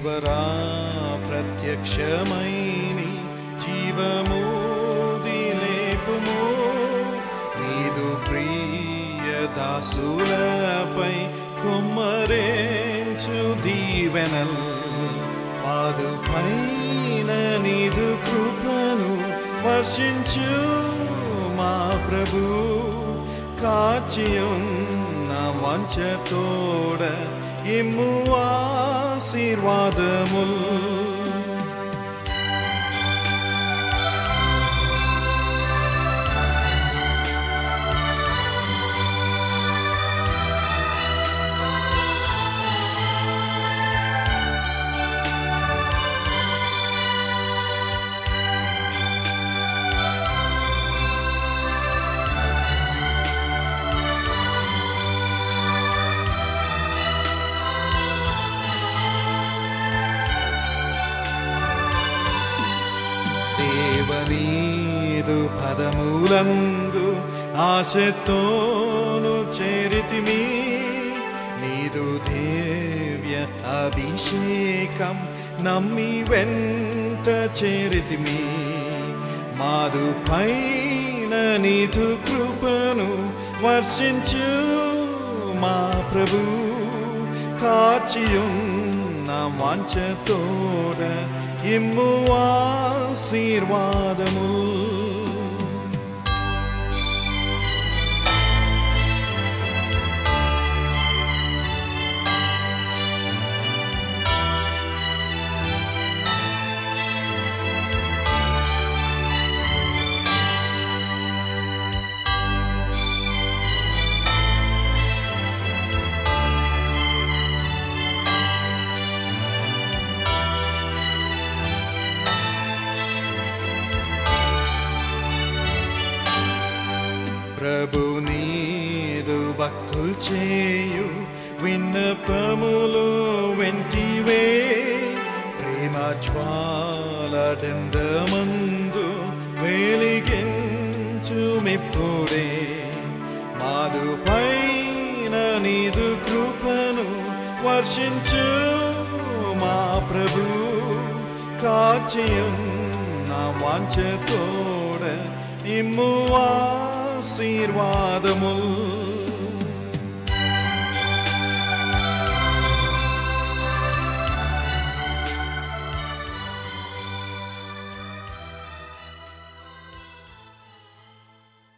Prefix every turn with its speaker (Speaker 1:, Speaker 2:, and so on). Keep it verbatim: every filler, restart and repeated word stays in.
Speaker 1: దేవరా ప్రత్యక్షమైని జీవము దిలేపుము నీదు ప్రియ దాసులపై కుమ్మరించు దీవెనల్ పాదు పైన నీదు కృపను వర్షించు మా ప్రభు కాచియున్న వంచతోడ ఇమ్ము ఆశీర్వాదముల్ దేవనీదు పదములందు ఆశతోను చేరితిమి నీదు దివ్య అభిషేకం నమ్మి వెంట చేరితిమి మాదు పైన నీదు కృపను వర్షించు మా ప్రభు కాచియున్న వాంఛతోడ ఇమ్ము ఆశీర్వాదము ప్రభు నీదు భక్తులు చేయు విన్నపములు వెంటివే ప్రేమ జ్వాలడందమందు వెలిగించు మిప్పుడే మాదు పైన నీదు కృపను వర్షించు మా ప్రభు కాచియున్న వాంఛతోడ ఇమ్ము ఆశీర్వాదముల్